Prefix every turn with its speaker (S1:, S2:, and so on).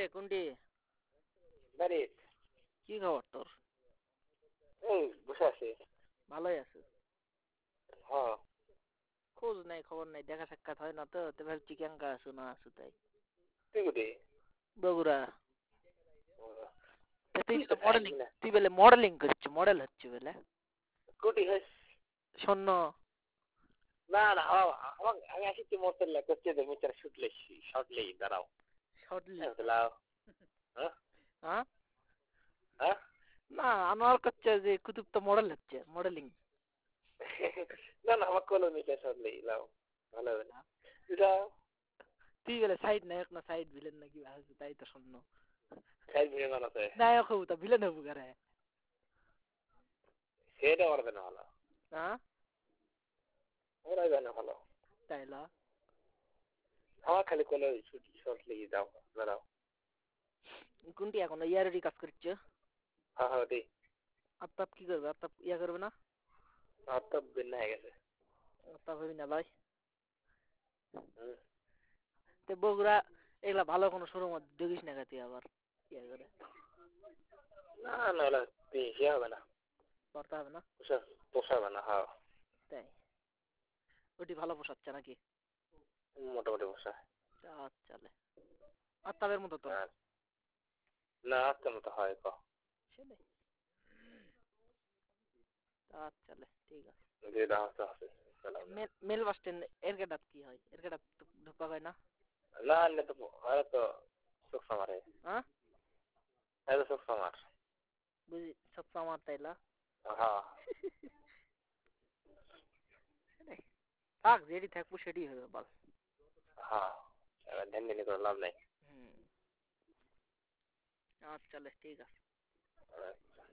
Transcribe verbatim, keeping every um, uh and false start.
S1: কোনটি
S2: বাড়ি
S1: কি খবর তোর?
S2: এই বসে আছি।
S1: ভালোই আছে।
S2: হ্যাঁ
S1: খোঁজ নাই খবর নাই, দেখা সাক্ষাৎ হয় না তো, তো ভাবছি কেঙ্কা আছো না আছো তাই।
S2: তুই কোথায়?
S1: বগুড়া। তা তুই
S2: তুই তো
S1: তো
S2: থাকবি
S1: মডেলিং
S2: না।
S1: তুই বলে মডেলিং করছো, মডেল হচ্ছে বলে
S2: কোটি হস
S1: শূন্য।
S2: না না আমার আমার আমি আসি তুই মোটর লা করতে দে মিটার শুটলে শর্টলি দাঁড়াও।
S1: শর্টলি
S2: হ্যাঁ লাও। হ্যাঁ
S1: হ্যাঁ
S2: হ্যাঁ
S1: না, আনোয়ার করছে যে কুতুব তো মডেল হচ্ছে, মডেলিং।
S2: না না আমার কোনো মিটার শর্টলি লাও ভালো হবে না এটা
S1: তুই বলে সাইড নায়ক না সাইড ভিলেন নাকি আছে তাই তো শূন্য।
S2: খাই দিয়ে বানাতে
S1: নায়ক হবো তা ভিলেন হবো কারে?
S2: সেটা পারবে না ভালো।
S1: হ্যাঁ
S2: ওরাই জানে ভালো।
S1: তাইলা
S2: আমার খালি কোনো শর্টলি দাও দাঁড়াও।
S1: কোনটি এখন ইয়ারেরই কাজ করছে?
S2: হ্যাঁ হ্যাঁ দি
S1: আত্তাপ কি করবে? আত্তাপ ইয়া করবে না?
S2: আর তো বিন্না হয়ে গেছে।
S1: আত্তাপ হবি না লয়।
S2: হুম
S1: তো বগুড়া এগুলা ভালো কোনো শোরুম দেখিস না তুই আবার ইয়া করে
S2: না না ওলা বেশি হবে না।
S1: করতে হবে না
S2: পোষা পোষাবে না। হ্যাঁ
S1: তাই ওটি ভালো পোষাচ্ছে নাকি?
S2: মোটামুটি পোষা।
S1: তা চলে আত্তাপের মতো তো
S2: আর না আজকের মতো হয় ক
S1: সেটাই। তা চলে ঠিক আছে।
S2: যে রাস্তা আছে
S1: মেল বাস স্ট্যান্ড এর গেটাত কি হয়? এর গেটাত ঢুকা হয় না?
S2: না না তো আরে তো সুখ সামারে
S1: হ্যাঁ
S2: এত সুখ সামার।
S1: বুঝি সব আমার তাইলা
S2: হ্যাঁ
S1: থাক যেটি থাকবো সেটি হবে বল।
S2: হ্যাঁ এবার ধ্যান দিনে করে লাভ নাই।
S1: হুম আচ্ছা চলে ঠিক আছে।